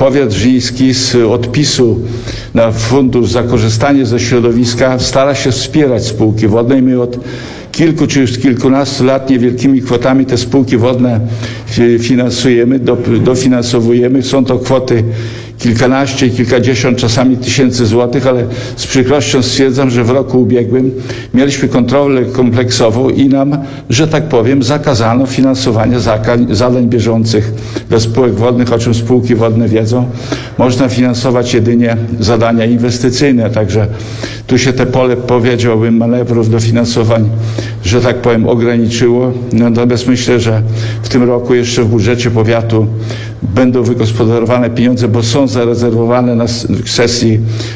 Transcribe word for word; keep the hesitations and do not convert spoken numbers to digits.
powiat żniński z odpisu na fundusz za korzystanie ze środowiska stara się wspierać spółki wodne i my od kilku czy już kilkunastu lat niewielkimi kwotami te spółki wodne finansujemy, dofinansowujemy. Są to kwoty kilkanaście, kilkadziesiąt czasami tysięcy złotych, ale z przykrością stwierdzam, że w roku ubiegłym mieliśmy kontrolę kompleksową i nam, że tak powiem, zakazano finansowania zadań bieżących do spółek wodnych, o czym spółki wodne wiedzą. Można finansować jedynie zadania inwestycyjne, także tu się te pole, powiedziałbym, manewrów dofinansowań, że tak powiem, ograniczyło. Natomiast myślę, że w tym roku jeszcze w budżecie powiatu będą wygospodarowane pieniądze, bo są zarezerwowane na sesji